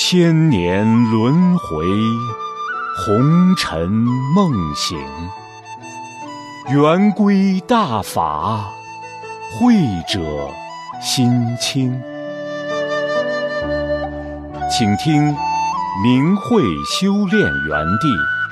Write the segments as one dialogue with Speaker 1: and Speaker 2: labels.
Speaker 1: 千年轮回，红尘梦醒。圆规大法，慧者心清。请听明慧修炼园地。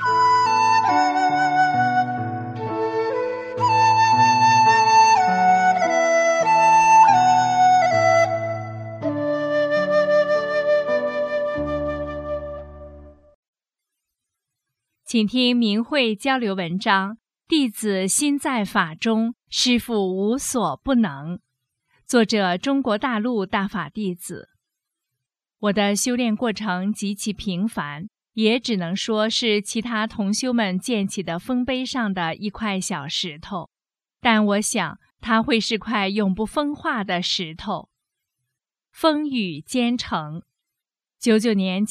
Speaker 2: 请听明慧交流文章，弟子心在法中，师父无所不能。作者：中国大陆大法弟子。我的修炼过程极其平凡，也只能说是其他同修们建起的丰碑上的一块小石头，但我想它会是块永不风化的石头。风雨兼程。99年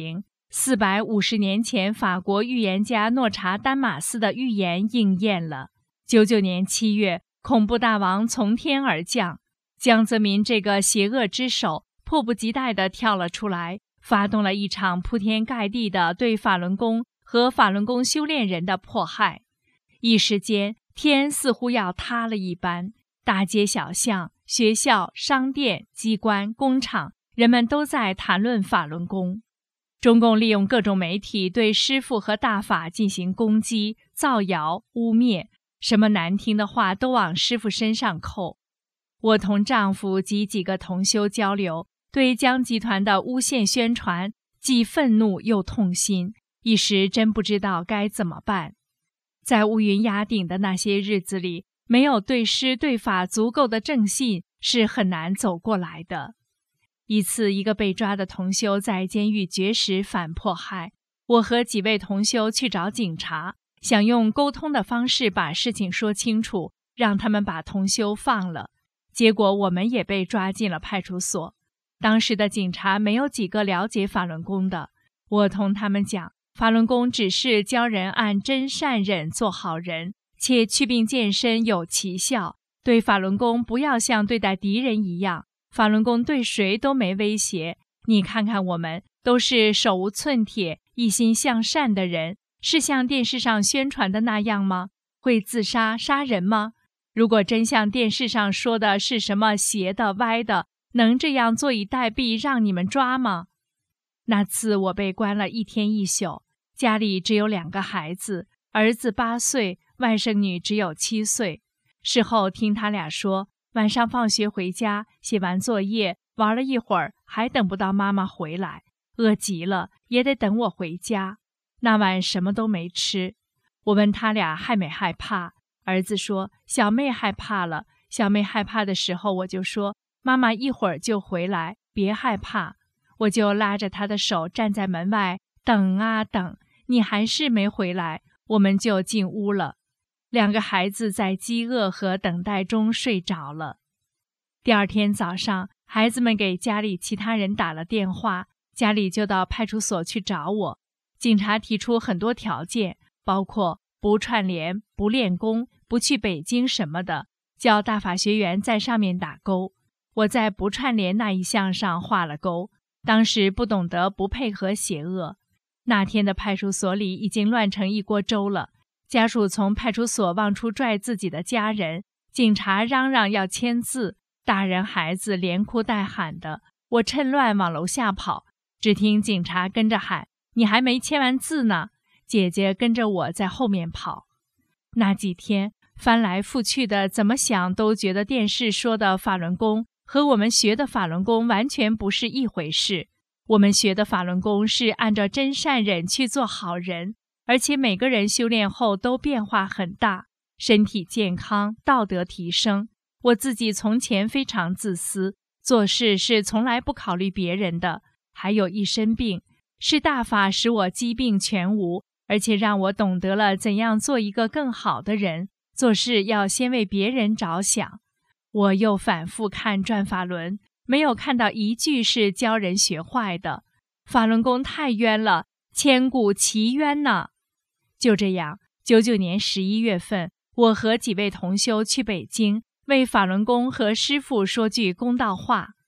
Speaker 2: 720，450年前法国预言家诺查丹马斯的预言应验了。99年7月，恐怖大王从天而降，江泽民这个邪恶之手迫不及待地跳了出来，发动了一场铺天盖地的对法轮功和法轮功修炼人的迫害。一时间，天似乎要塌了一般，大街小巷、学校、商店、机关、工厂，人们都在谈论法轮功。中共利用各种媒体对师父和大法进行攻击、造谣、污蔑，什么难听的话都往师父身上扣。我同丈夫及几个同修交流，对江集团的诬陷宣传既愤怒又痛心，一时真不知道该怎么办。在乌云压顶的那些日子里，没有对师对法足够的正信，是很难走过来的。一次，一个被抓的同修在监狱绝食反迫害，我和几位同修去找警察，想用沟通的方式把事情说清楚，让他们把同修放了。结果我们也被抓进了派出所。当时的警察没有几个了解法轮功的，我同他们讲，法轮功只是教人按真善忍做好人，且祛病健身有奇效，对法轮功不要像对待敌人一样，法轮功对谁都没威胁。你看看我们，都是手无寸铁、一心向善的人，是像电视上宣传的那样吗？会自杀、杀人吗？如果真像电视上说的是什么邪的、歪的，能这样坐以待毙让你们抓吗？那次我被关了1天1宿，家里只有2个孩子，儿子8岁，外甥女只有7岁。事后听他俩说，晚上放学回家，写完作业，玩了一会儿，还等不到妈妈回来，饿极了，也得等我回家。那晚什么都没吃。我问他俩害没害怕，儿子说小妹害怕了。小妹害怕的时候，我就说妈妈一会儿就回来，别害怕。我就拉着他的手站在门外，等啊等，你还是没回来，我们就进屋了。2个孩子在饥饿和等待中睡着了。第二天早上，孩子们给家里其他人打了电话，家里就到派出所去找我。警察提出很多条件，包括不串联、不练功、不去北京什么的，叫大法学员在上面打勾。我在不串联那一项上画了勾，当时不懂得不配合邪恶。那天的派出所里已经乱成一锅粥了，家属从派出所往出拽自己的家人，警察嚷嚷要签字，大人孩子连哭带喊的。我趁乱往楼下跑，只听警察跟着喊，你还没签完字呢。姐姐跟着我在后面跑。那几天翻来覆去的，怎么想都觉得电视说的法轮功和我们学的法轮功完全不是一回事。我们学的法轮功是按照真善忍去做好人，而且每个人修炼后都变化很大，身体健康，道德提升。我自己从前非常自私，做事是从来不考虑别人的，还有一身病，是大法使我疾病全无，而且让我懂得了怎样做一个更好的人，做事要先为别人着想。我又反复看转法轮，没有看到一句是教人学坏的。法轮功太冤了，千古奇冤呢。就这样，99年11月份，我和几位同修去北京，为法轮功和师父说句公道话。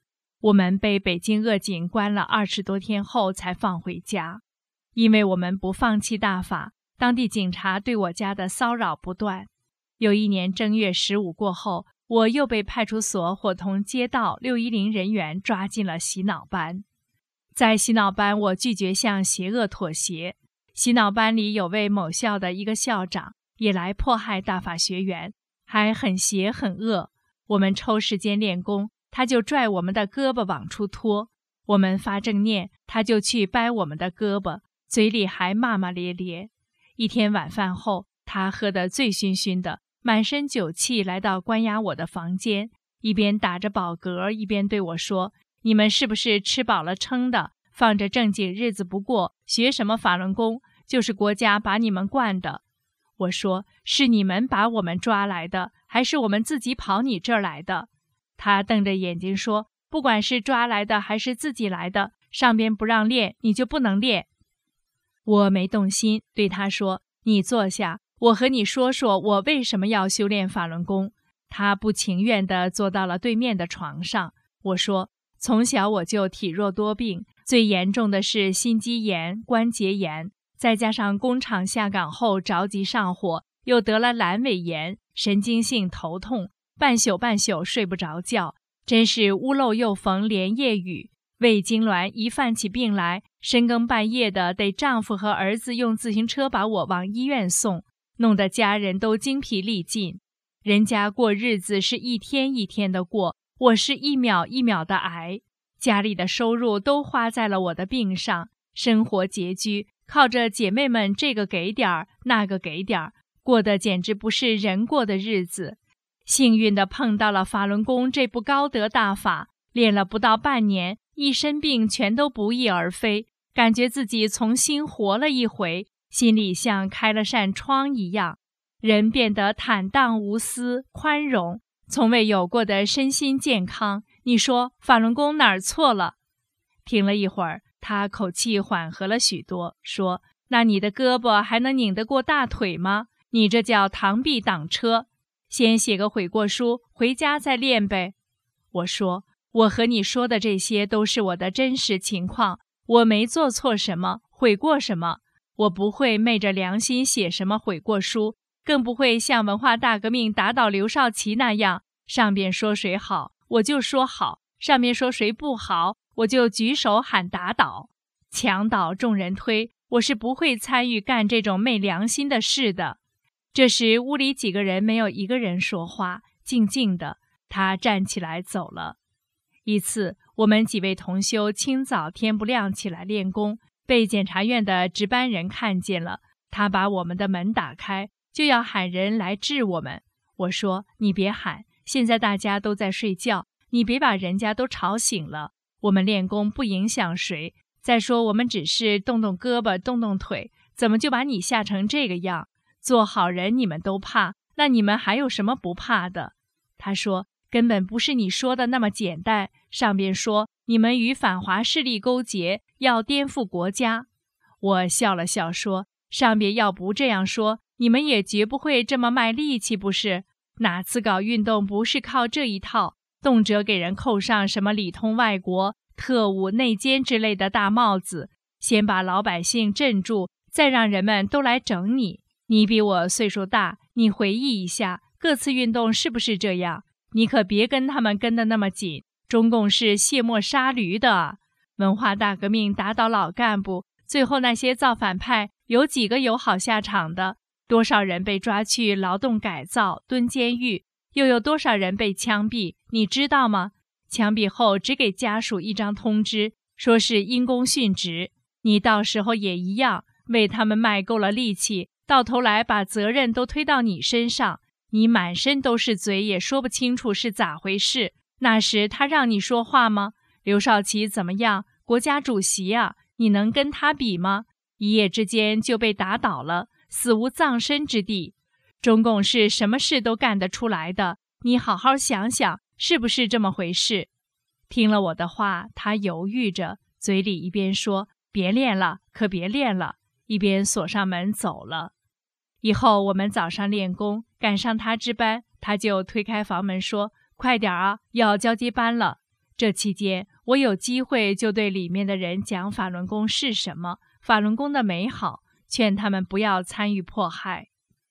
Speaker 2: 我们被北京鄂警关了20多天后才放回家。因为我们不放弃大法，当地警察对我家的骚扰不断。有一年正月15过后，我又被派出所伙同街道610人员抓进了洗脑班。在洗脑班，我拒绝向邪恶妥协。洗脑班里有位某校的一个校长也来迫害大法学员，还很邪很恶。我们抽时间练功，他就拽我们的胳膊往出拖；我们发正念，他就去掰我们的胳膊，嘴里还骂骂咧咧。一天晚饭后，他喝得醉醺醺的，满身酒气来到关押我的房间，一边打着饱嗝，一边对我说：“你们是不是吃饱了撑的，放着正经日子不过，学什么法轮功？就是国家把你们惯的。”我说：“是你们把我们抓来的，还是我们自己跑你这儿来的？”他瞪着眼睛说：“不管是抓来的还是自己来的，上边不让练，你就不能练。”我没动心，对他说：“你坐下，我和你说说我为什么要修炼法轮功。”他不情愿地坐到了对面的床上。我说：“从小我就体弱多病，最严重的是心肌炎、关节炎，再加上工厂下岗后着急上火，又得了阑尾炎，神经性头痛，半宿睡不着觉，真是屋漏又逢连夜雨。胃痉挛一犯起病来，深更半夜的得丈夫和儿子用自行车把我往医院送，弄得家人都精疲力尽。人家过日子是一天一天的过，我是一秒一秒的挨。家里的收入都花在了我的病上，生活拮据，靠着姐妹们这个给点儿那个给点儿，过得简直不是人过的日子。幸运地碰到了法轮功这部高德大法，练了不到半年，一身病全都不翼而飞，感觉自己重新活了一回，心里像开了扇窗一样，人变得坦荡无私、宽容，从未有过的身心健康。你说法轮功哪儿错了？停了一会儿，他口气缓和了许多，说：“那你的胳膊还能拧得过大腿吗？你这叫螳臂挡车。先写个悔过书，回家再练呗。”我说：“我和你说的这些都是我的真实情况，我没做错什么，悔过什么。我不会昧着良心写什么悔过书，更不会像文化大革命打倒刘少奇那样，上边说谁好，我就说好；上面说谁不好，我就举手喊打倒。墙倒众人推，我是不会参与干这种昧良心的事的。”这时屋里几个人没有一个人说话，静静的。他站起来走了。一次，我们几位同修清早天不亮起来练功，被检察院的值班人看见了。他把我们的门打开，就要喊人来治我们。我说：“你别喊，现在大家都在睡觉，你别把人家都吵醒了。我们练功不影响谁，再说我们只是动动胳膊动动腿，怎么就把你吓成这个样？做好人你们都怕，那你们还有什么不怕的？”他说：“根本不是你说的那么简单，上边说你们与反华势力勾结，要颠覆国家。”我笑了笑说：“上边要不这样说，你们也绝不会这么卖力气，不是？哪次搞运动不是靠这一套，动辄给人扣上什么里通外国、特务、内奸之类的大帽子，先把老百姓镇住，再让人们都来整你。你比我岁数大，你回忆一下，各次运动是不是这样？你可别跟他们跟得那么紧，中共是卸磨杀驴的。文化大革命打倒老干部，最后那些造反派有几个有好下场的？多少人被抓去劳动改造、蹲监狱，又有多少人被枪毙？你知道吗？枪毙后只给家属一张通知，说是因公殉职。你到时候也一样，为他们卖够了力气，到头来把责任都推到你身上，你满身都是嘴，也说不清楚是咋回事。那时他让你说话吗？刘少奇怎么样？国家主席啊，你能跟他比吗？一夜之间就被打倒了，死无葬身之地。中共是什么事都干得出来的，你好好想想，是不是这么回事？听了我的话，他犹豫着，嘴里一边说别练了，可别练了，一边锁上门走了。以后我们早上练功，赶上他值班，他就推开房门说：“快点啊，要交接班了。”这期间我有机会就对里面的人讲法轮功是什么，法轮功的美好，劝他们不要参与迫害。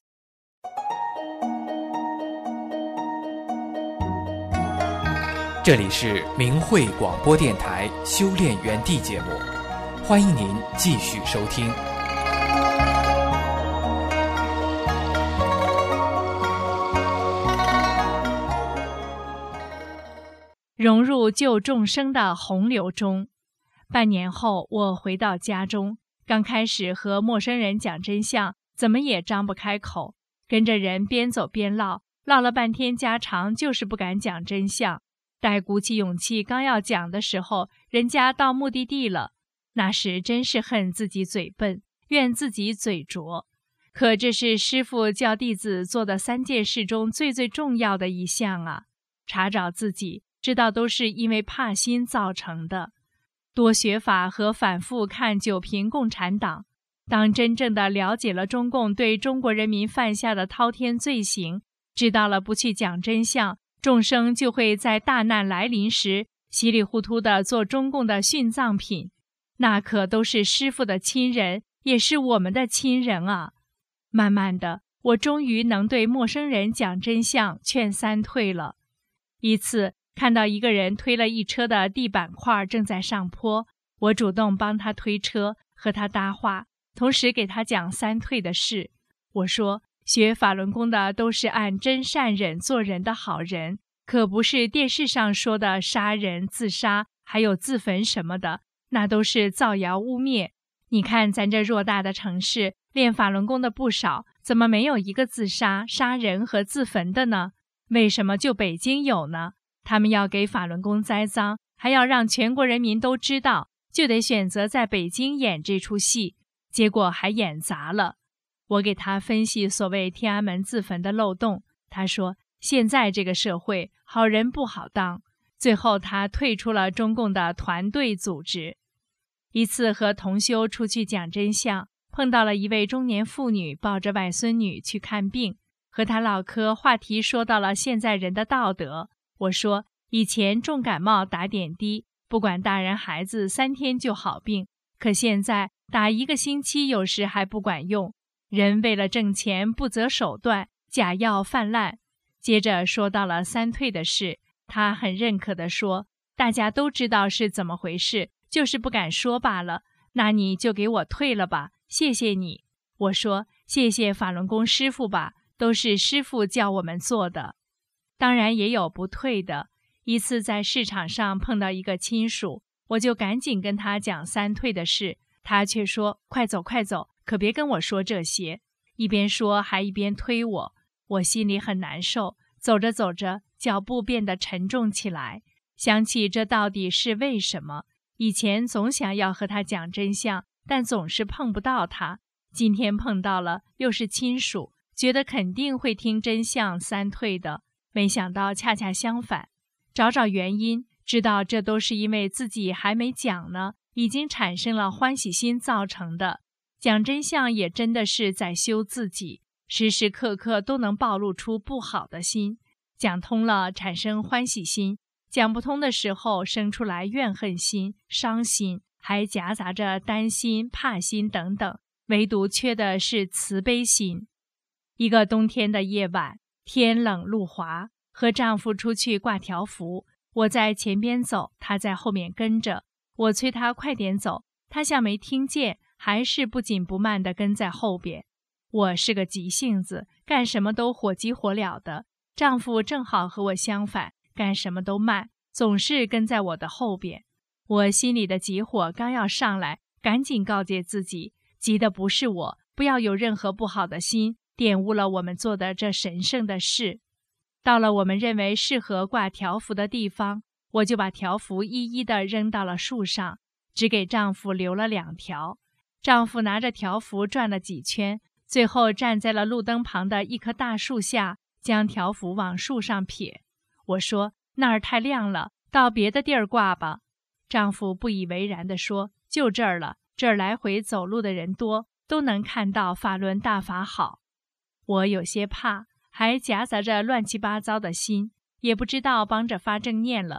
Speaker 3: 这里是明慧广播电台修炼园地节目，欢迎您继续收听。
Speaker 2: 融入救众生的洪流中。半年后，我回到家中，刚开始和陌生人讲真相，怎么也张不开口，跟着人边走边唠，唠了半天家常，就是不敢讲真相。待鼓起勇气刚要讲的时候，人家到目的地了。那时真是恨自己嘴笨，怨自己嘴拙。可这是师父教弟子做的3件事中最重要的一项啊！查找自己，知道都是因为怕心造成的。多学法和反复看九评共产党，当真正的了解了中共对中国人民犯下的滔天罪行，知道了不去讲真相，众生就会在大难来临时稀里糊涂地做中共的殉葬品，那可都是师父的亲人，也是我们的亲人啊！慢慢的，我终于能对陌生人讲真相，劝三退了。一次看到一个人推了一车的地板块正在上坡，我主动帮他推车，和他搭话，同时给他讲三退的事。我说，学法轮功的都是按真善忍做人的好人，可不是电视上说的杀人、自杀，还有自焚什么的，那都是造谣污蔑。你看咱这偌大的城市，练法轮功的不少，怎么没有一个自杀、杀人和自焚的呢？为什么就北京有呢？他们要给法轮功栽赃，还要让全国人民都知道，就得选择在北京演这出戏，结果还演砸了。我给他分析所谓天安门自焚的漏洞，他说现在这个社会好人不好当，最后他退出了中共的团队组织。一次和同修出去讲真相，碰到了一位中年妇女抱着外孙女去看病，和他唠嗑，话题说到了现在人的道德。我说，以前重感冒打点滴，不管大人孩子3天就好病，可现在打1个星期有时还不管用，人为了挣钱不择手段，假药泛滥。接着说到了三退的事，他很认可地说，大家都知道是怎么回事，就是不敢说罢了，那你就给我退了吧，谢谢你。我说，谢谢法轮功师父吧，都是师父叫我们做的。当然也有不退的。一次在市场上碰到一个亲属，我就赶紧跟他讲三退的事，他却说，快走快走，可别跟我说这些。一边说还一边推我，我心里很难受，走着走着脚步变得沉重起来，想起这到底是为什么。以前总想要和他讲真相，但总是碰不到他，今天碰到了，又是亲属，觉得肯定会听真相三退的，没想到恰恰相反。找找原因，知道这都是因为自己还没讲呢，已经产生了欢喜心造成的。讲真相也真的是在修自己，时时刻刻都能暴露出不好的心，讲通了产生欢喜心，讲不通的时候生出来怨恨心、伤心，还夹杂着担心、怕心等等，唯独缺的是慈悲心。一个冬天的夜晚，天冷路滑，和丈夫出去挂条幅，我在前边走，他在后面跟着，我催他快点走，他像没听见，还是不紧不慢地跟在后边。我是个急性子，干什么都火急火燎的，丈夫正好和我相反，干什么都慢，总是跟在我的后边。我心里的急火刚要上来，赶紧告诫自己，急的不是我，不要有任何不好的心，玷污了我们做的这神圣的事。到了我们认为适合挂条幅的地方，我就把条幅一一地扔到了树上，只给丈夫留了2条。丈夫拿着条幅转了几圈，最后站在了路灯旁的一棵大树下，将条幅往树上撇。我说，那儿太亮了，到别的地儿挂吧。丈夫不以为然地说，就这儿了，这儿来回走路的人多，都能看到法轮大法好。我有些怕，还夹杂着乱七八糟的心，也不知道帮着发正念了，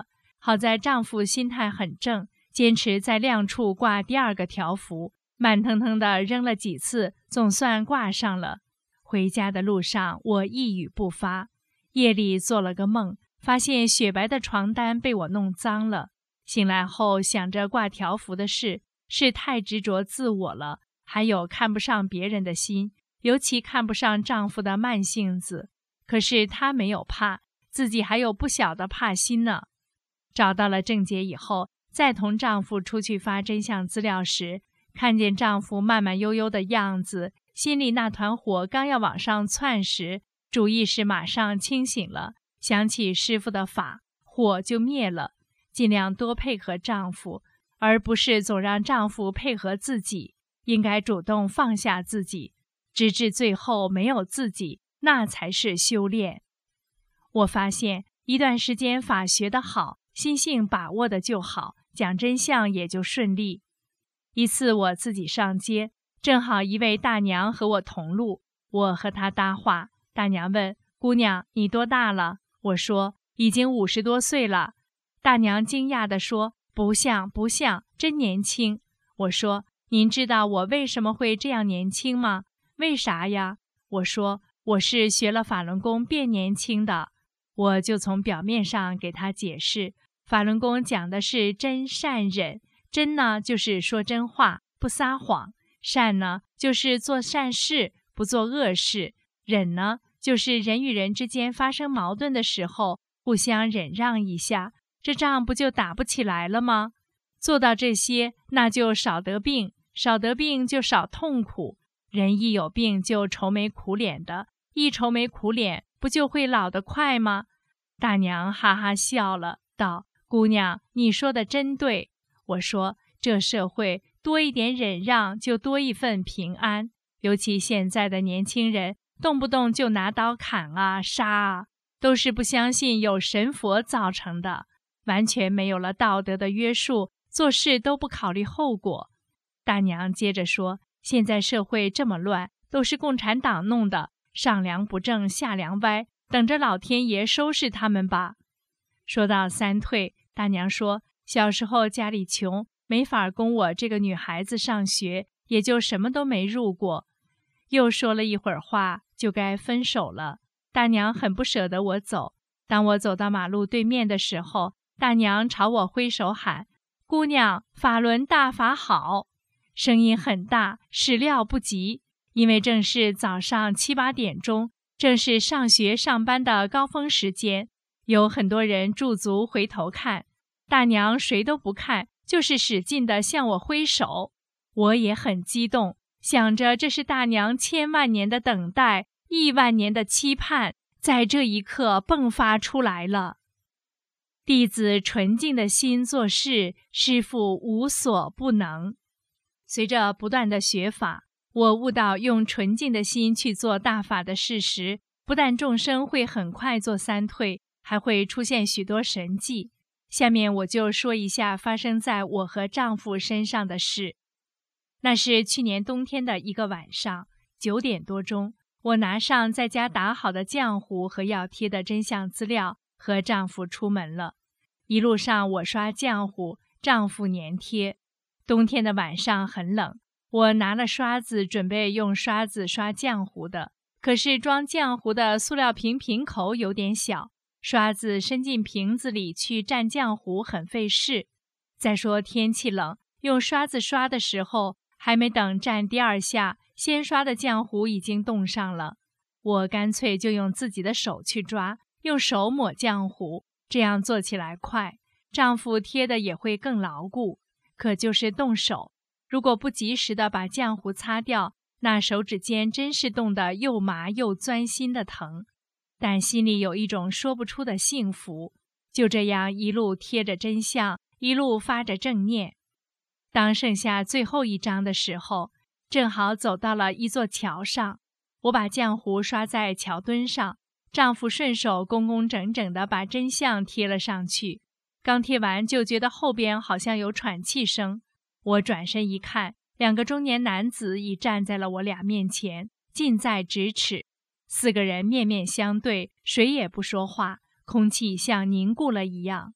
Speaker 2: 好在丈夫心态很正，坚持在亮处挂第2个条幅，慢腾腾地扔了几次，总算挂上了。回家的路上，我一语不发。夜里做了个梦，发现雪白的床单被我弄脏了。醒来后想着挂条幅的事，是太执着自我了，还有看不上别人的心，尤其看不上丈夫的慢性子。可是她没有怕，自己还有不小的怕心呢。找到了症结以后，再同丈夫出去发真相资料时，看见丈夫慢慢悠悠的样子，心里那团火刚要往上窜时，主意识马上清醒了，想起师父的法，火就灭了。尽量多配合丈夫，而不是总让丈夫配合自己，应该主动放下自己，直至最后没有自己，那才是修炼。我发现一段时间法学得好，心性把握的就好，讲真相也就顺利。一次我自己上街，正好一位大娘和我同路，我和她搭话，大娘问：姑娘，你多大了？我说：已经50多岁了。大娘惊讶地说：不像，真年轻。我说：您知道我为什么会这样年轻吗？为啥呀？我说：我是学了法轮功变年轻的。我就从表面上给她解释，法轮功讲的是真善忍，真呢就是说真话，不撒谎；善呢就是做善事，不做恶事；忍呢就是人与人之间发生矛盾的时候，互相忍让一下，这仗不就打不起来了吗？做到这些，那就少得病，少得病就少痛苦。人一有病就愁眉苦脸的，一愁眉苦脸，不就会老得快吗？大娘哈哈笑了，道：姑娘，你说的真对。我说：这社会多一点忍让，就多一份平安。尤其现在的年轻人，动不动就拿刀砍啊杀啊，都是不相信有神佛造成的，完全没有了道德的约束，做事都不考虑后果。大娘接着说：现在社会这么乱，都是共产党弄的，上梁不正下梁歪，等着老天爷收拾他们吧。说到三退，大娘说：小时候家里穷，没法供我这个女孩子上学，也就什么都没入过。又说了一会儿话，就该分手了。大娘很不舍得我走。当我走到马路对面的时候，大娘朝我挥手喊：姑娘，法轮大法好。声音很大，始料不及，因为正是早上7、8点钟，正是上学上班的高峰时间，有很多人驻足回头看。大娘谁都不看，就是使劲地向我挥手。我也很激动，想着这是大娘千万年的等待，亿万年的期盼，在这一刻迸发出来了。弟子纯净的心做事，师父无所不能。随着不断的学法，我悟到用纯净的心去做大法的事实，不但众生会很快做三退，还会出现许多神迹。下面我就说一下发生在我和丈夫身上的事。那是去年冬天的一个晚上，9点多钟，我拿上在家打好的浆糊和要贴的真相资料，和丈夫出门了。一路上我刷浆糊，丈夫粘贴。冬天的晚上很冷，我拿了刷子，准备用刷子刷浆糊的，可是装浆糊的塑料瓶瓶口有点小，刷子伸进瓶子里去蘸浆糊很费事。再说天气冷，用刷子刷的时候，还没等蘸第2下，先刷的浆糊已经冻上了。我干脆就用自己的手去抓，用手抹浆糊，这样做起来快，丈夫贴的也会更牢固。可就是动手，如果不及时的把浆糊擦掉，那手指尖真是冻得又麻又钻心的疼。但心里有一种说不出的幸福，就这样一路贴着真相，一路发着正念。当剩下最后一张的时候，正好走到了一座桥上，我把浆糊刷在桥墩上，丈夫顺手工工整整地把真相贴了上去。刚贴完就觉得后边好像有喘气声，我转身一看，2个中年男子已站在了我俩面前，近在咫尺。4个人面面相对，谁也不说话，空气像凝固了一样。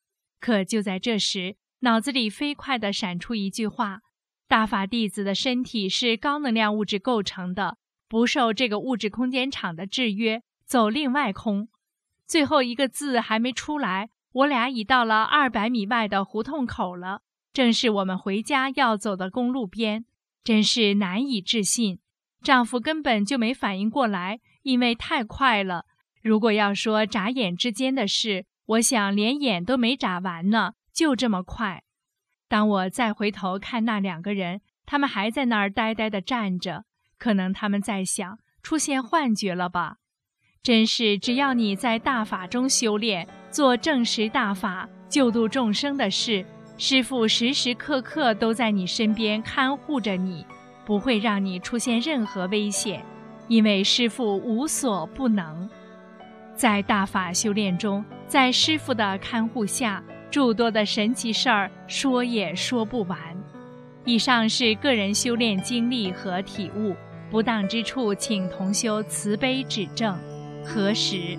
Speaker 2: 可就在这时，脑子里飞快地闪出一句话：大法弟子的身体是高能量物质构成的，不受这个物质空间场的制约，走另外空。最后一个字还没出来，我俩已到了200米外的胡同口了，正是我们回家要走的公路边。真是难以置信，丈夫根本就没反应过来，因为太快了。如果要说眨眼之间的事，我想连眼都没眨完呢，就这么快。当我再回头看那2个人，他们还在那儿呆呆地站着，可能他们在想，出现幻觉了吧？真是只要你在大法中修炼，做正实大法，救度众生的事，师父时时刻刻都在你身边看护着你，不会让你出现任何危险，因为师父无所不能。在大法修炼中，在师父的看护下，诸多的神奇事儿说也说不完。以上是个人修炼经历和体悟，不当之处请同修慈悲指正。何时？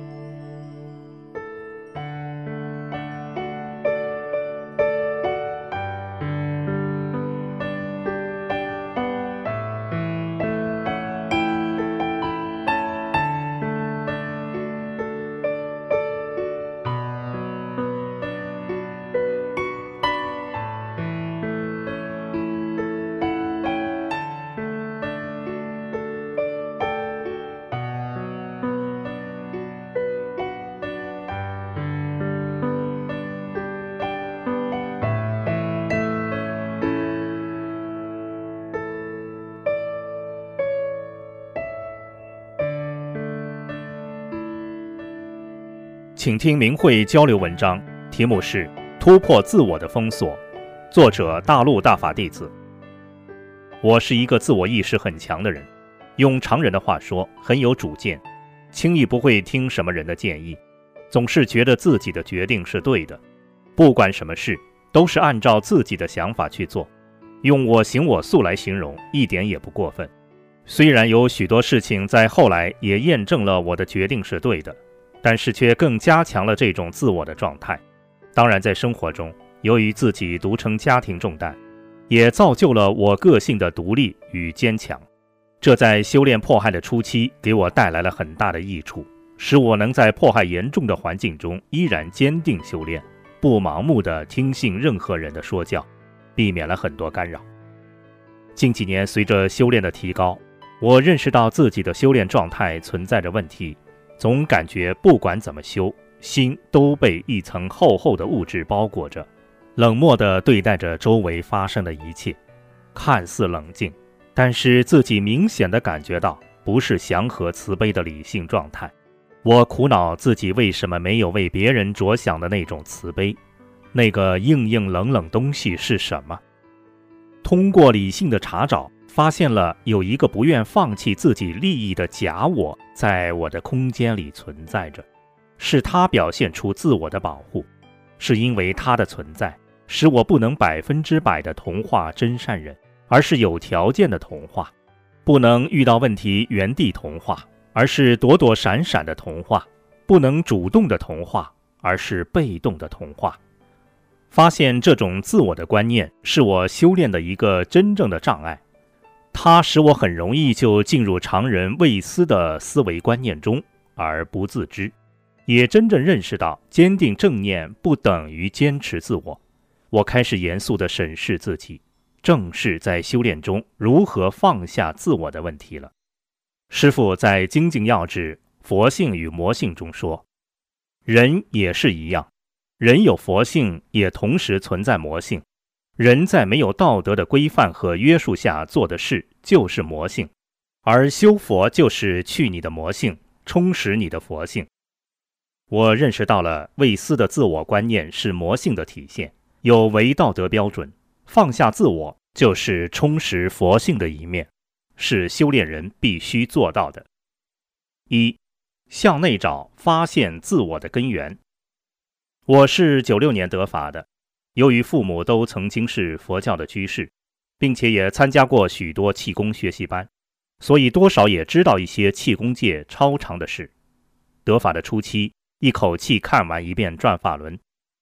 Speaker 4: 请听明慧交流文章，题目是《突破自我的封锁》，作者大陆大法弟子。我是一个自我意识很强的人，用常人的话说，很有主见，轻易不会听什么人的建议，总是觉得自己的决定是对的，不管什么事都是按照自己的想法去做，用我行我素来形容一点也不过分。虽然有许多事情在后来也验证了我的决定是对的，但是却更加强了这种自我的状态。当然在生活中，由于自己独撑家庭重担，也造就了我个性的独立与坚强。这在修炼迫害的初期给我带来了很大的益处，使我能在迫害严重的环境中依然坚定修炼，不盲目地听信任何人的说教，避免了很多干扰。近几年随着修炼的提高，我认识到自己的修炼状态存在着问题，总感觉不管怎么修，心都被一层厚厚的物质包裹着，冷漠地对待着周围发生的一切，看似冷静，但是自己明显地感觉到不是祥和慈悲的理性状态。我苦恼自己为什么没有为别人着想的那种慈悲，那个硬硬冷冷东西是什么？通过理性的查找，发现了有一个不愿放弃自己利益的假我在我的空间里存在着，是他表现出自我的保护，是因为他的存在使我不能100%的同化真善人，而是有条件的同化，不能遇到问题原地同化，而是躲躲闪闪的同化，不能主动的同化，而是被动的同化。发现这种自我的观念是我修炼的一个真正的障碍，它使我很容易就进入常人未思的思维观念中而不自知，也真正认识到坚定正念不等于坚持自我。我开始严肃地审视自己，正是在修炼中如何放下自我的问题了。师父在精进要旨佛性与魔性中说，人也是一样，人有佛性，也同时存在魔性。人在没有道德的规范和约束下做的事就是魔性，而修佛就是去你的魔性，充实你的佛性。我认识到了未思的自我观念是魔性的体现，有违道德标准，放下自我就是充实佛性的一面，是修炼人必须做到的。1. 向内找，发现自我的根源。我是96年得法的，由于父母都曾经是佛教的居士，并且也参加过许多气功学习班，所以多少也知道一些气功界超常的事。得法的初期，一口气看完一遍转法轮，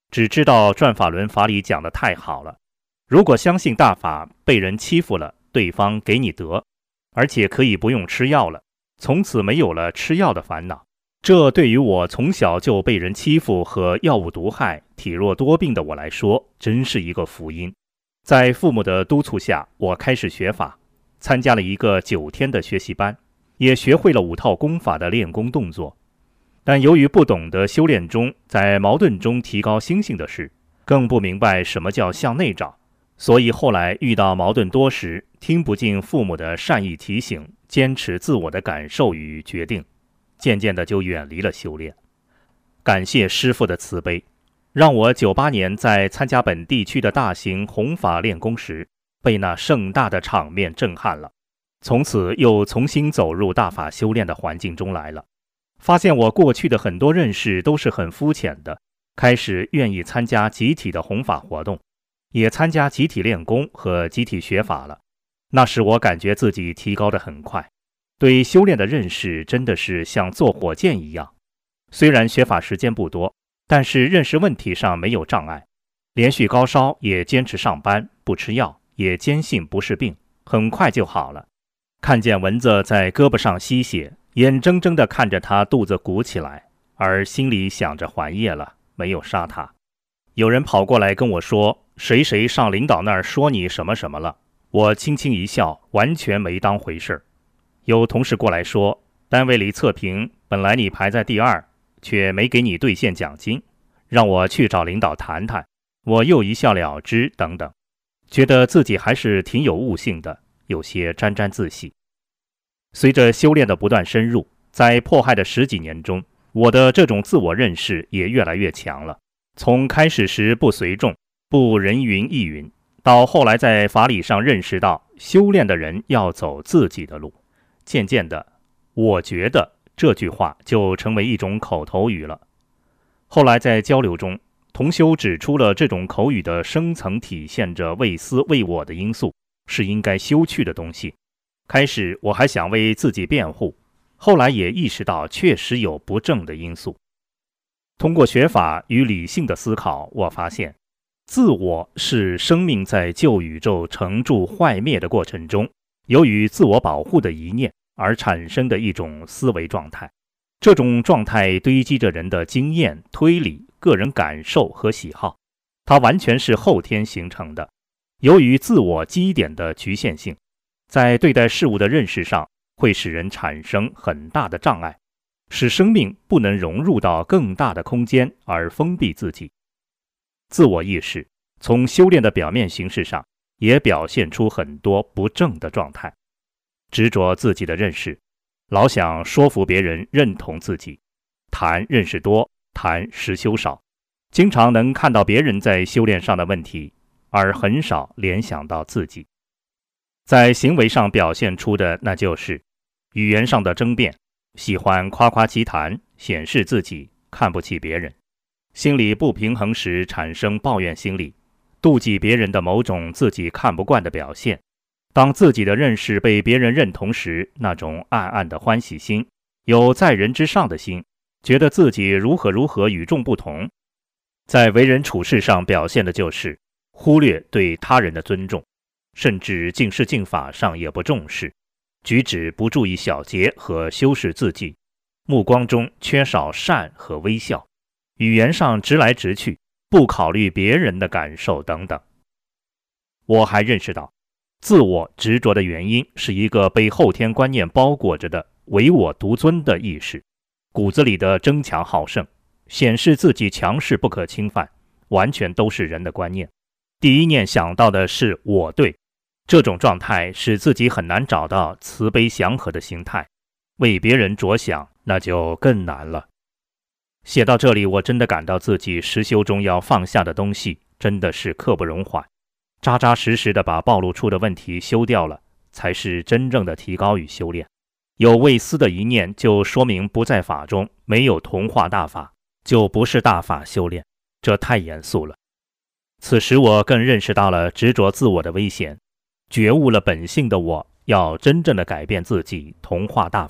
Speaker 4: 只知道转法轮法理讲得太好了，如果相信大法，被人欺负了，对方给你得，而且可以不用吃药了，从此没有了吃药的烦恼。这对于我从小就被人欺负和药物毒害、体弱多病的我来说，真是一个福音。在父母的督促下，我开始学法，参加了一个9天的学习班，也学会了5套功法的练功动作。但由于不懂得修炼中在矛盾中提高心性的事，更不明白什么叫向内找，所以后来遇到矛盾多时，听不进父母的善意提醒，坚持自我的感受与决定，渐渐的就远离了修炼。感谢师父的慈悲，让我98年在参加本地区的大型弘法练功时，被那盛大的场面震撼了，从此又重新走入大法修炼的环境中来了。发现我过去的很多认识都是很肤浅的，开始愿意参加集体的弘法活动，也参加集体练功和集体学法了。那时我感觉自己提高得很快，对修炼的认识真的是像坐火箭一样。虽然学法时间不多，但是认识问题上没有障碍，连续高烧也坚持上班，不吃药，也坚信不是病，很快就好了。看见蚊子在胳膊上吸血，眼睁睁地看着他肚子鼓起来，而心里想着还业了，没有杀他。有人跑过来跟我说，谁谁上领导那儿说你什么什么了，我轻轻一笑，完全没当回事。有同事过来说，单位里测评本来你排在第2，却没给你兑现奖金，让我去找领导谈谈，我又一笑了之等等，觉得自己还是挺有悟性的，有些沾沾自喜。随着修炼的不断深入，在迫害的10几年中，我的这种自我认识也越来越强了。从开始时不随众，不人云亦云，到后来在法理上认识到修炼的人要走自己的路，渐渐的，我觉得这句话就成为一种口头语了。后来在交流中，同修指出了这种口语的深层体现着为私为我的因素，是应该修去的东西。开始我还想为自己辩护，后来也意识到确实有不正的因素。通过学法与理性的思考，我发现自我是生命在旧宇宙成住坏灭的过程中，由于自我保护的一念而产生的一种思维状态。这种状态堆积着人的经验、推理、个人感受和喜好，它完全是后天形成的。由于自我基点的局限性，在对待事物的认识上，会使人产生很大的障碍，使生命不能融入到更大的空间而封闭自己。自我意识从修炼的表面形式上，也表现出很多不正的状态，执着自己的认识，老想说服别人认同自己，谈认识多，谈实修少，经常能看到别人在修炼上的问题，而很少联想到自己。在行为上表现出的，那就是语言上的争辩，喜欢夸夸其谈，显示自己，看不起别人。心理不平衡时产生抱怨心理，妒忌别人的某种自己看不惯的表现。当自己的认识被别人认同时，那种暗暗的欢喜心，有在人之上的心，觉得自己如何与众不同。在为人处事上表现的就是忽略对他人的尊重，甚至进事进法上也不重视，举止不注意小节和修饰自己，目光中缺少善和微笑，语言上直来直去，不考虑别人的感受等等。我还认识到，自我执着的原因是一个被后天观念包裹着的唯我独尊的意识，骨子里的争强好胜，显示自己强势不可侵犯，完全都是人的观念。第一念想到的是我对，这种状态使自己很难找到慈悲祥和的心态，为别人着想那就更难了。写到这里，我真的感到自己实修中要放下的东西真的是刻不容缓，扎扎实实的把暴露出的问题修掉了，才是真正的提高与修炼。有未思的一念，就说明不在法中，没有同化大法，就不是大法修炼，这太严肃了。此时我更认识到了执着自我的危险，觉悟了本性的我要真正的改变自己，同化大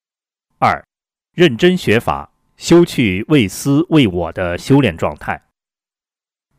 Speaker 4: 法。2. 认真学法，修去为私为我的修炼状态，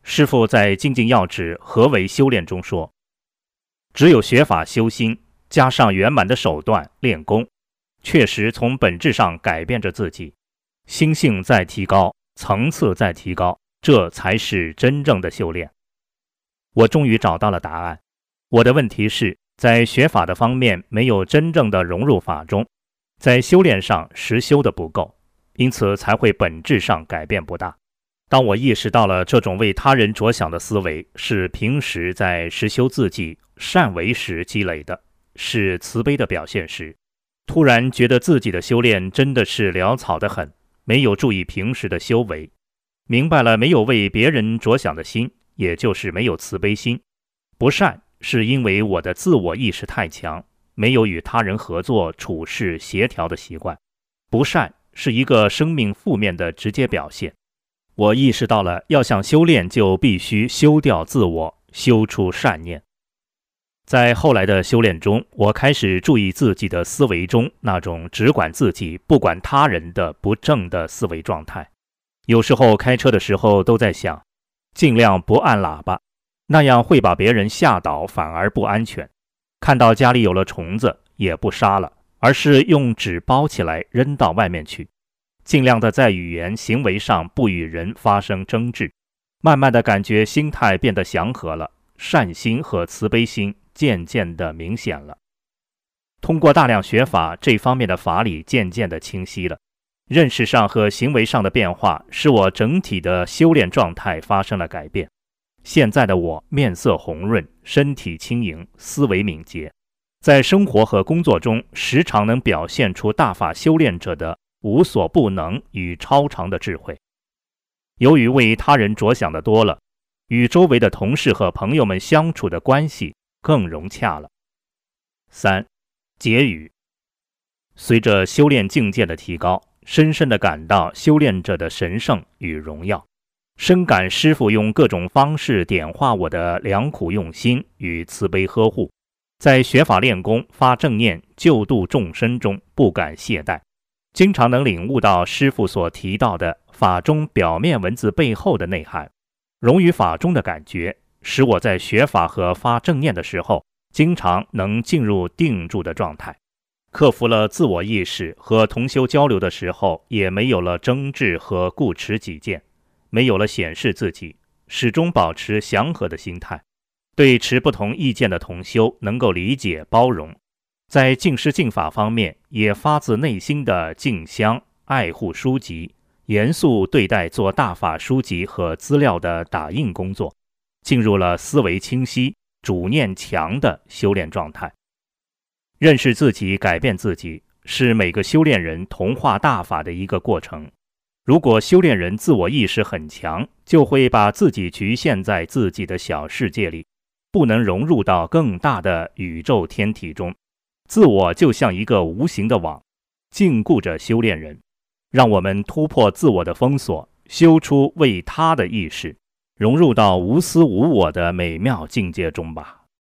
Speaker 4: 师父在《精进要旨何为修炼》中说，只有学法修心，加上圆满的手段练功，确实从本质上改变着自己，心性在提高，层次在提高，这才是真正的修炼。我终于找到了答案。我的问题是，在学法的方面没有真正的融入法中，在修炼上实修的不够，因此才会本质上改变不大。当我意识到了这种为他人着想的思维是平时在实修自己善为时积累的，是慈悲的表现时，突然觉得自己的修炼真的是潦草得很，没有注意平时的修为，明白了没有为别人着想的心，也就是没有慈悲心。不善是因为我的自我意识太强，没有与他人合作处事协调的习惯。不善是一个生命负面的直接表现。我意识到了，要想修炼就必须修掉自我，修出善念。在后来的修炼中，我开始注意自己的思维中那种只管自己不管他人的不正的思维状态。有时候开车的时候都在想，尽量不按喇叭，那样会把别人吓倒，反而不安全。看到家里有了虫子也不杀了，而是用纸包起来扔到外面去。尽量的在语言行为上不与人发生争执，慢慢的感觉心态变得祥和了，善心和慈悲心渐渐的明显了。通过大量学法，这方面的法理渐渐的清晰了，认识上和行为上的变化使我整体的修炼状态发生了改变。现在的我面色红润，身体轻盈，思维敏捷，在生活和工作中时常能表现出大法修炼者的无所不能与超常的智慧。由于为他人着想的多了，与周围的同事和朋友们相处的关系更融洽了。3. 结语。随着修炼境界的提高，深深地感到修炼者的神圣与荣耀，深感师父用各种方式点化我的良苦用心与慈悲呵护，在学法练功发正念救度众生中不敢懈怠，经常能领悟到师父所提到的法中表面文字背后的内涵，融于法中的感觉，使我在学法和发正念的时候，经常能进入定住的状态。克服了自我意识和同修交流的时候，也没有了争执和固持己见，没有了显示自己，始终保持祥和的心态，对持不同意见的同修能够理解包容。在敬师敬法方面，也发自内心的敬香爱护书籍，严肃对待做大法书籍和资料的打印工作，进入了思维清晰、主念强的修炼状态。认识自己，改变自己，是每个修炼人同化大法的一个过程。如果修炼人自我意识很强，就会把自己局限在自己的小世界里，不能融入到更大的宇宙天体中。自我就像一个无形的网，禁锢着修炼人。让我们突破自我的封锁，修出为他的意识，融入到无私无我的美妙境界中吧。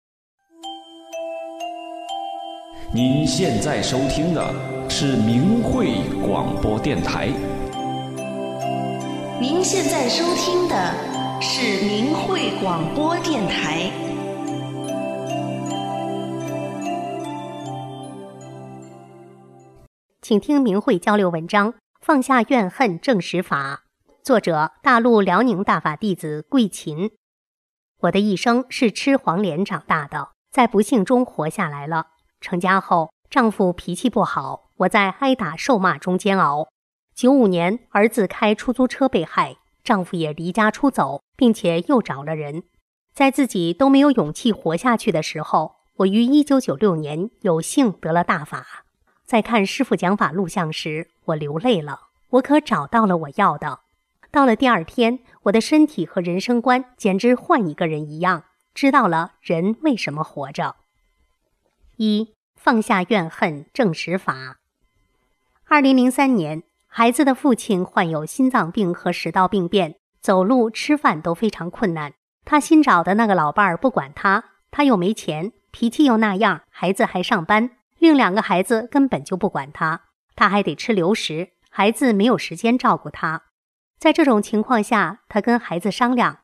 Speaker 5: 您现在收听的是明慧广播电台。
Speaker 6: 您现在收听的是明慧广播电台。
Speaker 7: 请听明慧交流文章《放下怨恨正实法》，作者大陆辽宁大法弟子桂琴。我的一生是吃黄连长大的，在不幸中活下来了。成家后，丈夫脾气不好，我在挨打受骂中煎熬。95年，儿子开出租车被害，丈夫也离家出走，并且又找了人。在自己都没有勇气活下去的时候，我于1996年有幸得了大法。在看师父讲法录像时，我流泪了，我可找到了我要的。到了第二天，我的身体和人生观简直换一个人一样，知道了人为什么活着。1. 放下怨恨正实法。2003年，孩子的父亲患有心脏病和食道病变，走路吃饭都非常困难。他新找的那个老伴儿不管他，他又没钱，脾气又那样，孩子还上班，另2个孩子根本就不管他，他还得吃流食，孩子没有时间照顾他。在这种情况下，他跟孩子商量，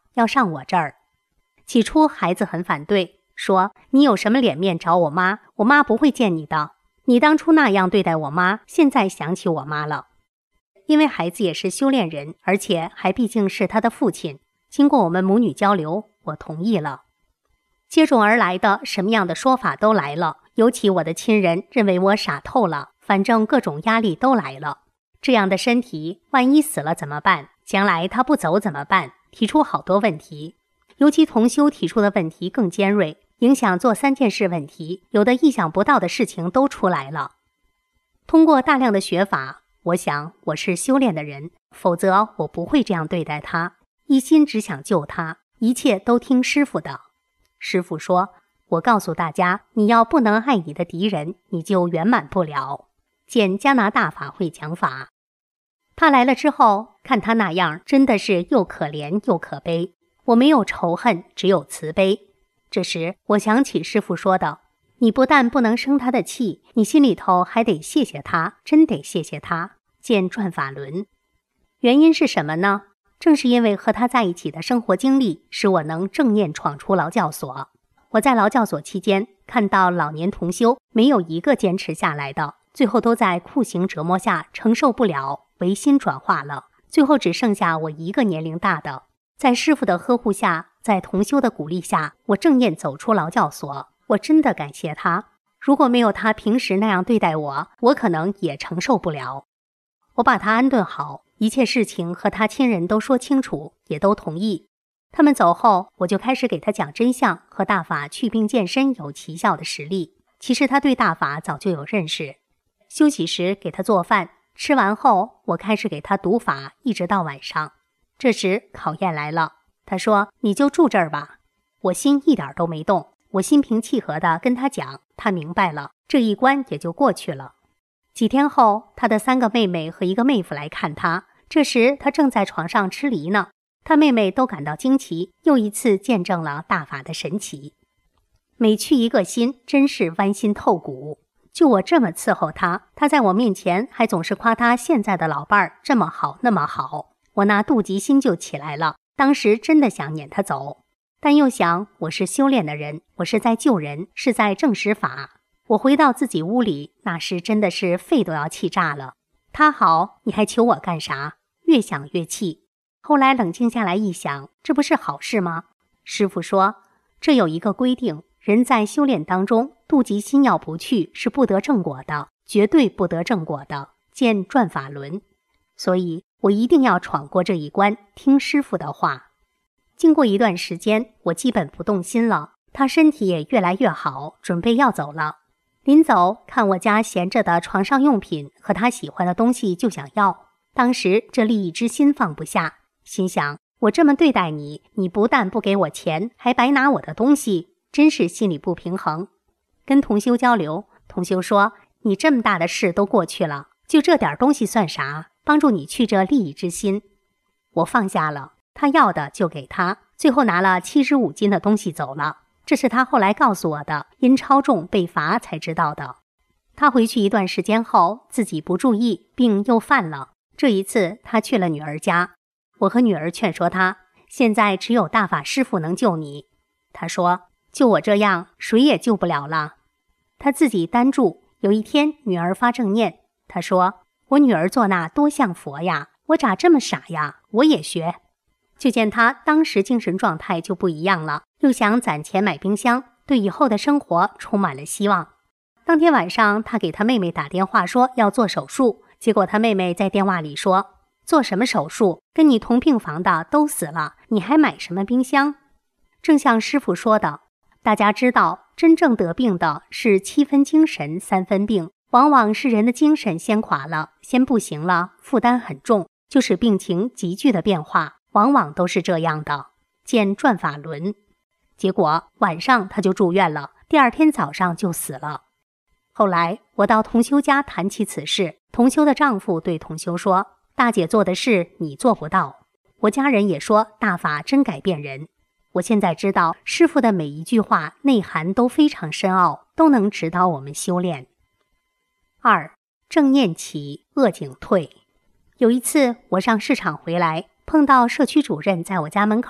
Speaker 7: 要上我这儿。起初孩子很反对，说你有什么脸面找我妈？我妈不会见你的。你当初那样对待我妈，现在想起我妈了。因为孩子也是修炼人，而且还毕竟是他的父亲，经过我们母女交流，我同意了。接踵而来的什么样的说法都来了，尤其我的亲人认为我傻透了，反正各种压力都来了。这样的身体，万一死了怎么办？将来他不走怎么办？提出好多问题，尤其同修提出的问题更尖锐，影响做3件事问题，有的意想不到的事情都出来了。通过大量的学法，我想我是修炼的人，否则我不会这样对待他，一心只想救他，一切都听师父的。师父说，我告诉大家，你要不能爱你的敌人，你就圆满不了。见加拿大法会讲法。他来了之后，看他那样，真的是又可怜又可悲。我没有仇恨，只有慈悲。这时我想起师父说的，你不但不能生他的气，你心里头还得谢谢他，真得谢谢他。见转法轮。原因是什么呢？正是因为和他在一起的生活经历，使我能正念闯出劳教所。我在劳教所期间，看到老年同修没有一个坚持下来的，最后都在酷刑折磨下承受不了，唯心转化了，最后只剩下我一个年龄大的。在师父的呵护下，在同修的鼓励下，我正念走出劳教所。我真的感谢他，如果没有他平时那样对待我，我可能也承受不了。我把他安顿好，一切事情和他亲人都说清楚，也都同意。他们走后，我就开始给他讲真相和大法祛病健身有奇效的实例。其实他对大法早就有认识。休息时给他做饭，吃完后我开始给他读法，一直到晚上。这时考验来了，他说你就住这儿吧。我心一点都没动，我心平气和地跟他讲，他明白了，这一关也就过去了。几天后，他的3个妹妹和1个妹夫来看他，这时他正在床上吃梨呢。他妹妹都感到惊奇，又一次见证了大法的神奇。每去一个心，真是剜心透骨。就我这么伺候他，他在我面前还总是夸他现在的老伴儿这么好那么好，我那妒忌心就起来了。当时真的想撵他走，但又想我是修炼的人，我是在救人，是在证实法。我回到自己屋里，那时真的是肺都要气炸了。他好，你还求我干啥？越想越气。后来冷静下来一想，这不是好事吗？师父说，这有一个规定，人在修炼当中，妒忌心要不去，是不得正果的，绝对不得正果的。见转法轮。所以我一定要闯过这一关，听师父的话。经过一段时间，我基本不动心了，他身体也越来越好，准备要走了。临走，看我家闲着的床上用品和他喜欢的东西就想要。当时这利益之心放不下，心想我这么对待你，你不但不给我钱，还白拿我的东西，真是心里不平衡。跟同修交流，同修说，你这么大的事都过去了，就这点东西算啥？帮助你去这利益之心。我放下了，他要的就给他，最后拿了75斤的东西走了。这是他后来告诉我的，因超重被罚才知道的。他回去一段时间后，自己不注意，病又犯了。这一次他去了女儿家，我和女儿劝说他，现在只有大法师父能救你。他说，就我这样，谁也救不了了。他自己单住。有一天女儿发正念，他说，我女儿做那多像佛呀，我咋这么傻呀？我也学。就见他当时精神状态就不一样了，又想攒钱买冰箱，对以后的生活充满了希望。当天晚上，他给他妹妹打电话说要做手术，结果他妹妹在电话里说，做什么手术？跟你同病房的都死了，你还买什么冰箱？正像师父说的，大家知道，真正得病的是7分精神3分病，往往是人的精神先垮了，先不行了，负担很重，就使病情急剧的变化，往往都是这样的。见转法轮。结果晚上他就住院了，第2天早上就死了。后来我到同修家谈起此事，同修的丈夫对同修说，大姐做的事你做不到。我家人也说，大法真改变人。我现在知道师父的每一句话内涵都非常深奥，都能指导我们修炼。2. 正念起，恶境退。有一次我上市场回来，碰到社区主任在我家门口，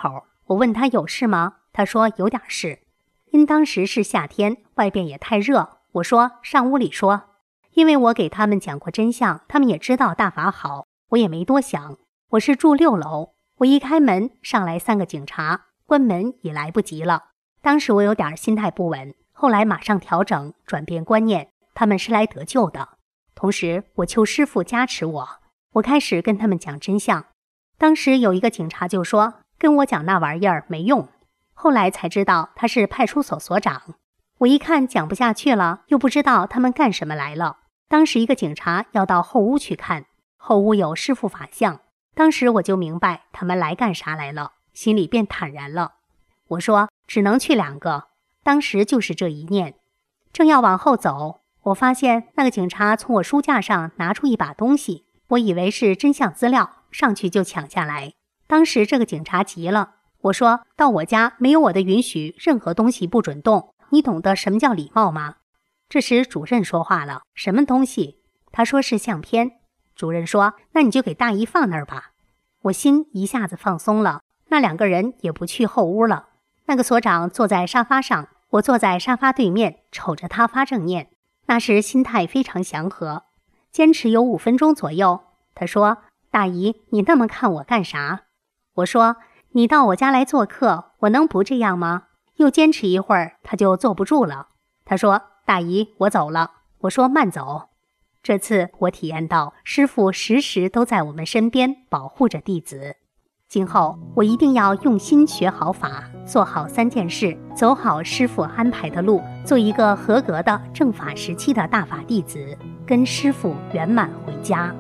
Speaker 7: 我问他有事吗？他说有点事。因当时是夏天，外边也太热，我说上屋里说。因为我给他们讲过真相，他们也知道大法好，我也没多想。我是住6楼，我一开门上来3个警察，关门也来不及了。当时我有点心态不稳，后来马上调整，转变观念，他们是来得救的。同时我求师父加持我开始跟他们讲真相。当时有一个警察就说跟我讲那玩意儿没用，后来才知道他是派出所所长。我一看讲不下去了，又不知道他们干什么来了。当时一个警察要到后屋去看，后屋有师父法像，当时我就明白他们来干啥来了，心里便坦然了。我说只能去2个，当时就是这一念。正要往后走，我发现那个警察从我书架上拿出一把东西，我以为是真相资料，上去就抢下来。当时这个警察急了，我说到我家没有我的允许，任何东西不准动，你懂得什么叫礼貌吗？这时主任说话了，什么东西？他说是相片。主任说那你就给大姨放那儿吧。我心一下子放松了，那2个人也不去后屋了。那个所长坐在沙发上，我坐在沙发对面，瞅着他发正念。那时心态非常祥和，坚持有5分钟左右。他说大姨你那么看我干啥？我说你到我家来做客，我能不这样吗？又坚持一会儿，他就坐不住了。他说大姨我走了。我说慢走。这次我体验到师父时时都在我们身边保护着弟子。今后我一定要用心学好法，做好3件事，走好师父安排的路，做一个合格的正法时期的大法弟子，跟师父圆满回家。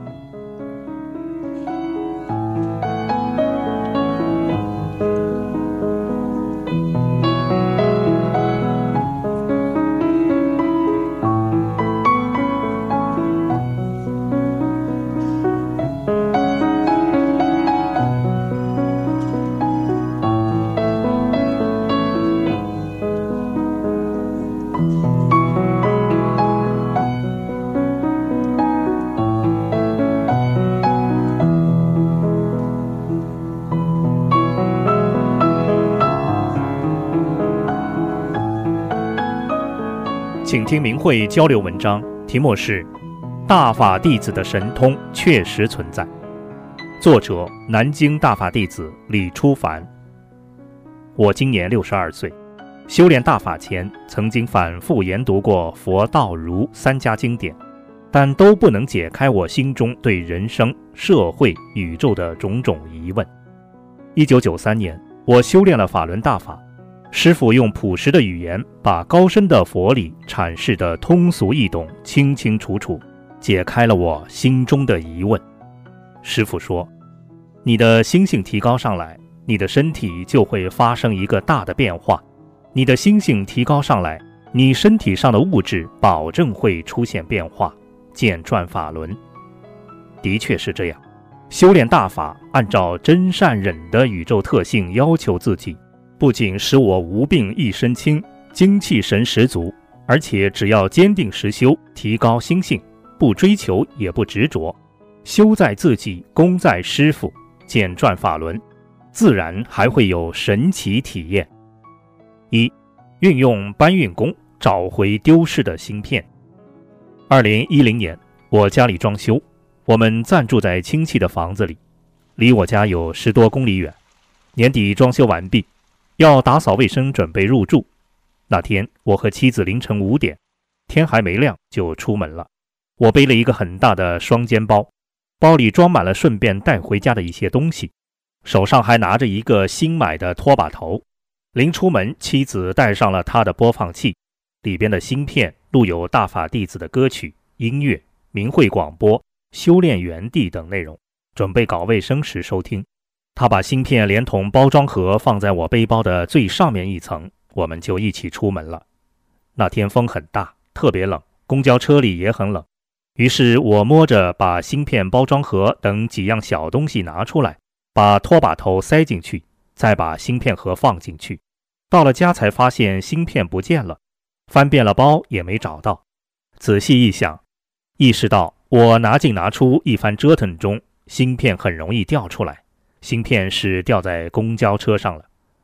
Speaker 4: 请听明慧交流文章，题目是大法弟子的神通确实存在，作者南京大法弟子李初凡。我今年62岁，修炼大法前曾经反复研读过佛道儒3家经典，但都不能解开我心中对人生、社会、宇宙的种种疑问。1993年，我修炼了法轮大法，师父用朴实的语言把高深的佛理阐释得通俗易懂、清清楚楚，解开了我心中的疑问。师父说，你的心性提高上来，你的身体就会发生一个大的变化，你的心性提高上来，你身体上的物质保证会出现变化，见转法轮。的确是这样，修炼大法按照真善忍的宇宙特性要求自己，不仅使我无病一身轻，精气神十足，而且只要坚定实修，提高心性，不追求也不执着，修在自己，功在师父，见转法轮，自然还会有神奇体验。1. 运用搬运功找回丢失的芯片。2010年，我家里装修，我们暂住在亲戚的房子里，离我家有10多公里远。年底装修完毕，要打扫卫生准备入住。那天我和妻子凌晨5点，天还没亮就出门了。我背了一个很大的双肩包，包里装满了顺便带回家的一些东西，手上还拿着一个新买的拖把头。临出门，妻子带上了她的播放器，里边的芯片录有大法弟子的歌曲、音乐、明慧广播、修炼园地等内容，准备搞卫生时收听。他把芯片连同包装盒放在我背包的最上面一层，我们就一起出门了。那天风很大，特别冷，公交车里也很冷，于是我摸着把芯片包装盒等几样小东西拿出来，把拖把头塞进去，再把芯片盒放进去。到了家才发现芯片不见了，翻遍了包也没找到。仔细一想，意识到我拿进拿出一番折腾中，芯片很容易掉出来，芯片是掉在公交车上了。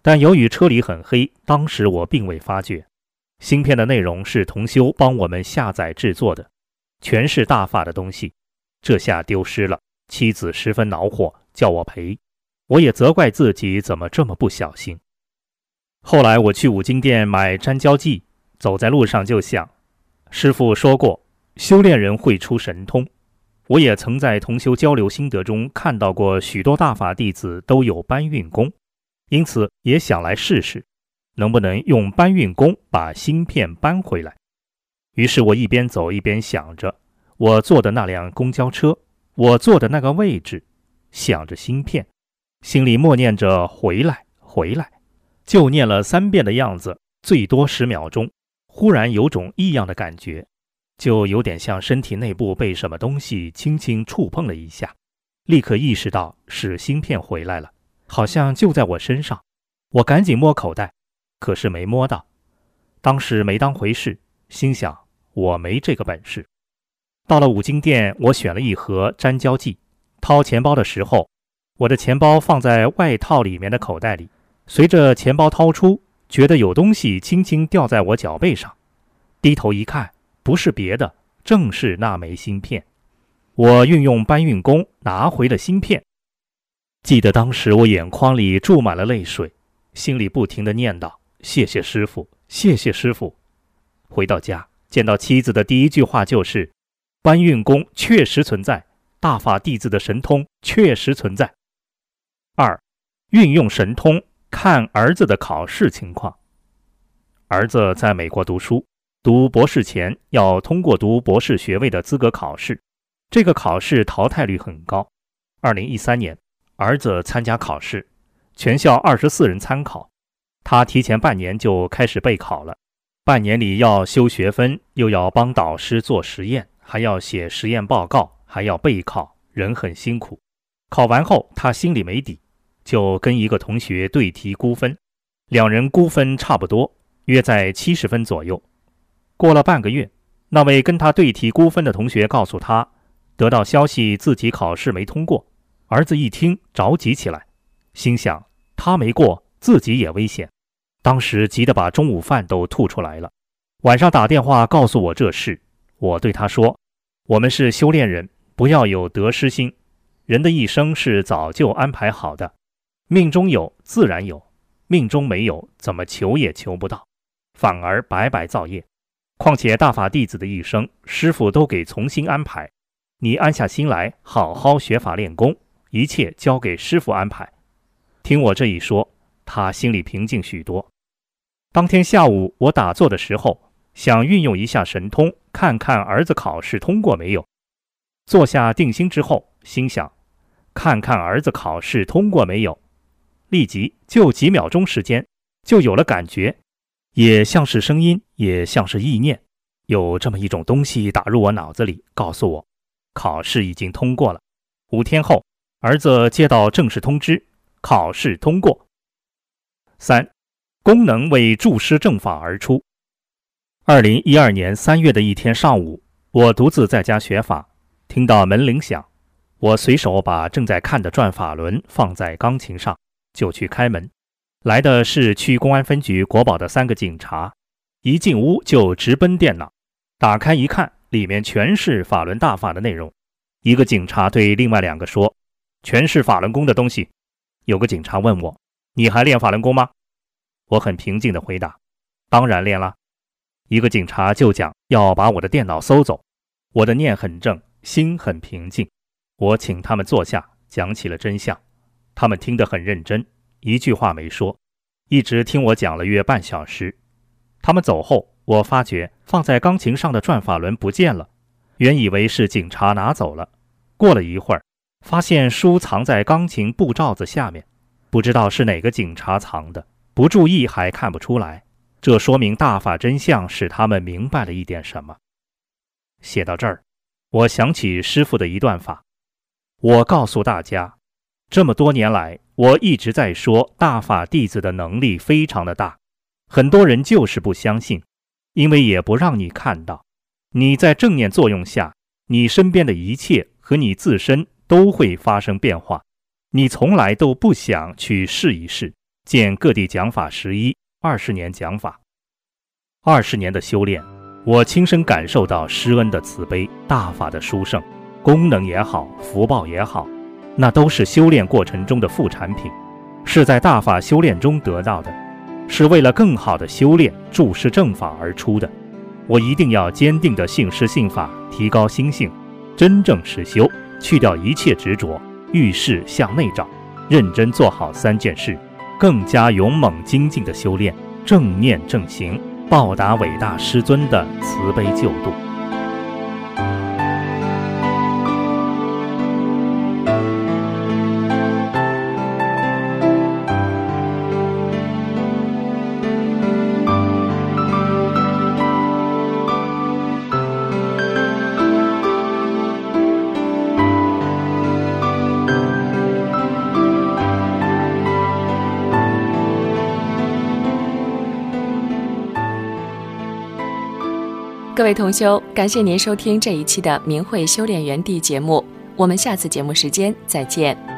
Speaker 4: 但由于车里很黑，当时我并未发觉。芯片的内容是同修帮我们下载制作的，全是大法的东西，这下丢失了，妻子十分恼火，叫我赔。我也责怪自己怎么这么不小心。后来我去五金店买粘胶剂，走在路上就想，师父说过修炼人会出神通，我也曾在同修交流心得中看到过许多大法弟子都有搬运功，因此也想来试试能不能用搬运功把芯片搬回来。于是我一边走一边想着我坐的那辆公交车，我坐的那个位置，想着芯片，心里默念着回来回来，就念了3遍的样子，最多10秒钟，忽然有种异样的感觉，就有点像身体内部被什么东西轻轻触碰了一下，立刻意识到是芯片回来了，好像就在我身上。我赶紧摸口袋，可是没摸到，当时没当回事，心想我没这个本事。到了五金店，我选了一盒粘胶剂，掏钱包的时候，我的钱包放在外套里面的口袋里，随着钱包掏出，觉得有东西轻轻掉在我脚背上，低头一看，不是别的，正是那枚芯片。我运用搬运功拿回了芯片。记得当时我眼眶里注满了泪水，心里不停地念叨谢谢师父，谢谢师父。回到家，见到妻子的第一句话就是搬运功确实存在，大法弟子的神通确实存在。2. 运用神通看儿子的考试情况。儿子在美国读书，读博士前要通过读博士学位的资格考试，这个考试淘汰率很高。2013年，儿子参加考试，全校24人参考，他提前半年就开始备考了。半年里要修学分，又要帮导师做实验，还要写实验报告，还要备考，人很辛苦。考完后他心里没底，就跟一个同学对题估分，2人估分差不多，约在70分左右。过了半个月，那位跟他对题估分的同学告诉他，得到消息自己考试没通过。儿子一听着急起来，心想他没过，自己也危险。当时急得把中午饭都吐出来了。晚上打电话告诉我这事，我对他说，我们是修炼人，不要有得失心，人的一生是早就安排好的，命中有自然有，命中没有怎么求也求不到，反而白白造业。况且大法弟子的一生，师父都给重新安排，你安下心来好好学法练功，一切交给师父安排。听我这一说，他心里平静许多。当天下午我打坐的时候，想运用一下神通，看看儿子考试通过没有。坐下定心之后，心想看看儿子考试通过没有，立即就几秒钟时间就有了感觉，也像是声音，也像是意念，有这么一种东西打入我脑子里，告诉我考试已经通过了。5天后，儿子接到正式通知，考试通过。3. 功能为助师正法而出。2012年3月的一天上午，我独自在家学法，听到门铃响，我随手把正在看的转法轮放在钢琴上，就去开门。来的是区公安分局国保的3个警察，一进屋就直奔电脑，打开一看，里面全是法轮大法的内容。一个警察对另外2个说，全是法轮功的东西。有个警察问我，你还练法轮功吗？我很平静地回答，当然练了。一个警察就讲要把我的电脑搜走，我的念很正，心很平静。我请他们坐下，讲起了真相。他们听得很认真，一句话没说，一直听我讲了约半小时。他们走后，我发觉放在钢琴上的转法轮不见了，原以为是警察拿走了。过了一会儿，发现书藏在钢琴布罩子下面，不知道是哪个警察藏的，不注意还看不出来。这说明大法真相使他们明白了一点什么。写到这儿，我想起师父的一段法，我告诉大家，这么多年来，我一直在说大法弟子的能力非常的大，很多人就是不相信，因为也不让你看到。你在正念作用下，你身边的一切和你自身都会发生变化，你从来都不想去试一试， 见各地讲法11、20年讲法。20年的修炼，我亲身感受到施恩的慈悲，大法的殊胜，功能也好，福报也好，那都是修炼过程中的副产品，是在大法修炼中得到的，是为了更好的修炼注释正法而出的。我一定要坚定地信师信法，提高心性，真正实修，去掉一切执着，遇事向内找，认真做好3件事，更加勇猛精进的修炼，正念正行，报答伟大师尊的慈悲救度。
Speaker 8: 各位同修，感谢您收听这一期的明慧修炼园地节目，我们下次节目时间再见。